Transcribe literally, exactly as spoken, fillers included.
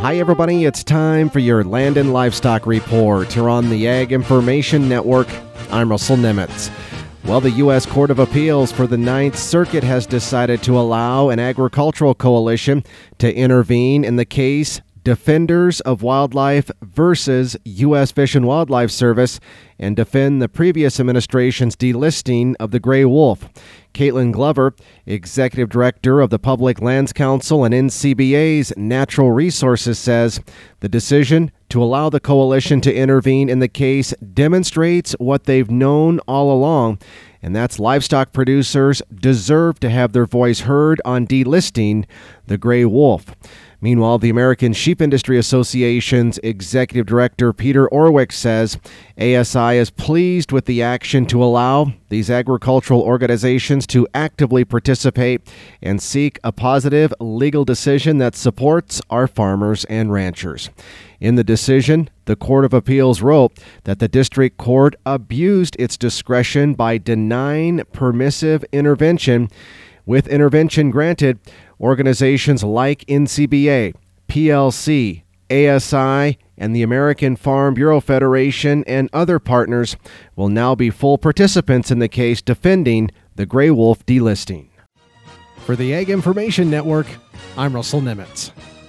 Hi, everybody. It's time for your Land and Livestock Report here on the Ag Information Network. I'm Russell Nemitz. Well, the U S Court of Appeals for the Ninth Circuit has decided to allow an agricultural coalition to intervene in the case Defenders of Wildlife versus U S Fish and Wildlife Service and defend the previous administration's delisting of the gray wolf. Caitlin Glover, Executive Director of the Public Lands Council and N C B A's Natural Resources, says the decision to allow the coalition to intervene in the case demonstrates what they've known all along, and that's livestock producers deserve to have their voice heard on delisting the gray wolf. Meanwhile, the American Sheep Industry Association's Executive Director Peter Orwick says A S I is pleased with the action to allow these agricultural organizations to actively participate and seek a positive legal decision that supports our farmers and ranchers. In the decision, the Court of Appeals wrote that the district court abused its discretion by denying permissive intervention. With intervention granted, organizations like N C B A, P L C, A S I, and the American Farm Bureau Federation and other partners will now be full participants in the case defending the gray wolf delisting. For the Ag Information Network, I'm Russell Nemitz.